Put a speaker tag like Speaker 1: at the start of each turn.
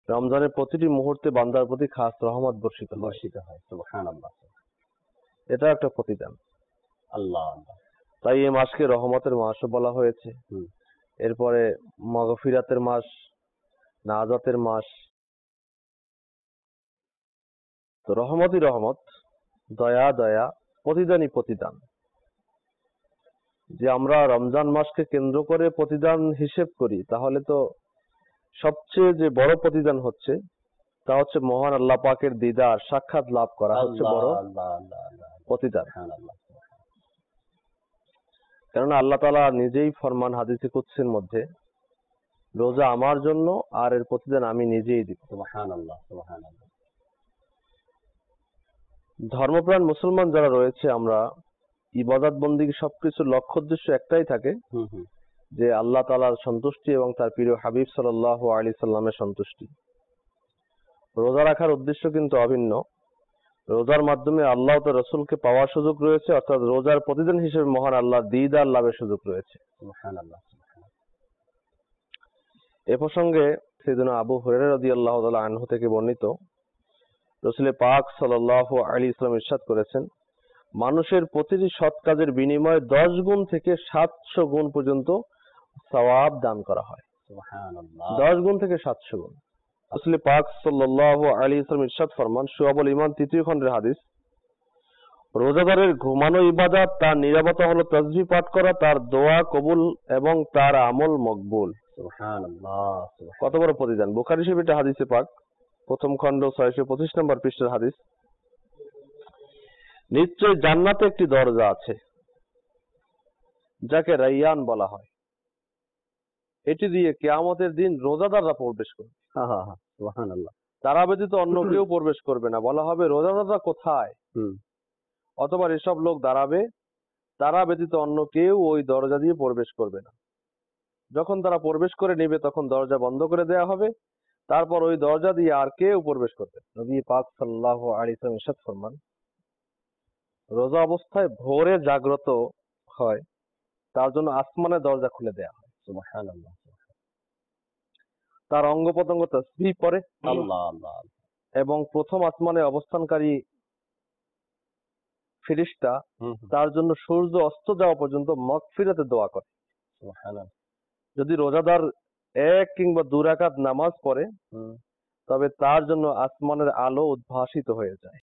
Speaker 1: রমজানের প্রতিটি মুহূর্তে বান্দার প্রতি খাস রহমত বর্ষিত
Speaker 2: হয়। সুবহানাল্লাহ।
Speaker 1: এটা একটা প্রতিদান।
Speaker 2: আল্লাহ।
Speaker 1: তাই এই মাসকে রহমতের মাসও বলা হয়েছে। এরপরে মাগফিরাতের মাস, নাজাতের মাস। তো রহমতই রহমত, দয়া দয়া, প্রতিদানই প্রতিদান। যে আমরা রমজান মাসকে কেন্দ্র করে প্রতিদান হিসেব করি, তাহলে তো সবচেয়ে যে বড় প্রতিদান হচ্ছে তা হচ্ছে মহান আল্লাহ পাকের দিদার সাক্ষাৎ লাভ করা হচ্ছে বড় প্রতিদান। কেননা আল্লাহ তাআলা নিজেই ফরমান হাদিসে কুদসির মধ্যে, রোজা আমার জন্য আর এর প্রতিদান আমি নিজেই দিব।
Speaker 2: সুবহানাল্লাহ, সুবহানাল্লাহ।
Speaker 1: ধর্মপ্রাণ মুসলমান যারা রয়েছে, আমরা ইবাদত বন্দিগি সবকিছুর লক্ষ্য উদ্দেশ্য একটাই থাকে, যে আল্লাহ তাআলার সন্তুষ্টি এবং তার প্রিয় হাবিব সাল্লাল্লাহু আলাইহি সাল্লামের সন্তুষ্টি। রোজা রাখার উদ্দেশ্য কিন্তু অভিন্ন। রোজার মাধ্যমে আল্লাহ ও তার রাসূলকে পাওয়ার সুযোগ রয়েছে, অর্থাৎ রোজার প্রতিদিন হিসেবে মহান আল্লাহর দিদার লাভের সুযোগ রয়েছে।
Speaker 2: সুবহানাল্লাহ।
Speaker 1: এ প্রসঙ্গে সাইয়েদনা আবু হুরায়রা রাদিয়াল্লাহু তাআলা আনহু থেকে বর্ণিত, রাসূল পাক সাল্লাল্লাহু আলাইহি ওয়াসাল্লাম ইরশাদ করেছেন, মানুষের প্রতিটি সৎ কাজের বিনিময়ে 10 গুণ থেকে 700 গুণ পর্যন্ত সওয়াব দান করা হয়।
Speaker 2: সুবহানাল্লাহ।
Speaker 1: 10 গুণ থেকে 700 গুণ। রাসূল পাক সাল্লাল্লাহু আলাইহি ওয়াসাল্লাম ইরশাদ ফরমান, শুআবুল ঈমান 3য় খণ্ডের হাদিস, রোজাদারের ঘুমানো ইবাদত, তার নীরবতা হলো তাসবিহ পাঠ করা, তার দোয়া কবুল এবং তার আমল মকবুল।
Speaker 2: সুবহানাল্লাহ।
Speaker 1: কত বড় প্রতিদান! বুখারী শরীফে এটা হাদিসে পাক, 1ম খণ্ড 625 নম্বর পৃষ্ঠার হাদিস। নিশ্চয় জান্নাতে একটি দরজা আছে যাকে রাইয়ান বলা হয়, এটি দিয়ে কিয়ামতের দিন রোজাদাররা প্রবেশ করবে।
Speaker 2: সুবহানাল্লাহ।
Speaker 1: তারা ব্যতীত অন্য কেউ প্রবেশ করবে না। বলা হবে, রোজাদাররা কোথায়? অথবা এসব লোক দাঁড়াবে, তারা ব্যতীত অন্য কেউ ওই দরজা দিয়ে প্রবেশ করবে না। যখন তারা প্রবেশ করে নেবে, তখন দরজা বন্ধ করে দেয়া হবে, তারপর ওই দরজা দিয়ে আর কেউ প্রবেশ করবে। নবী পাক সাল্লাল্লাহু আলাইহি ওয়াসাল্লাম ইরশাদ ফরমান, রোজা অবস্থায় ভোরে জাগ্রত হয়, তার জন্য আসমানের দরজা খুলে দেয়া হয়।
Speaker 2: সুবহানাল্লাহ।
Speaker 1: তার অঙ্গ প্রত্যঙ্গ তাসবিহ পড়ে,
Speaker 2: আল্লাহ।
Speaker 1: এবং প্রথম আসমানে অবস্থানকারী ফেরেশতা তার জন্য সূর্য অস্ত যাওয়া পর্যন্ত মাগফিরাতের দোয়া করে।
Speaker 2: সুবহানাল্লাহ।
Speaker 1: যদি রোজাদার 1 কিংবা 2 রাকাত নামাজ পড়ে, তবে তার জন্য আসমানের আলো উদ্ভাসিত হয়ে যায়।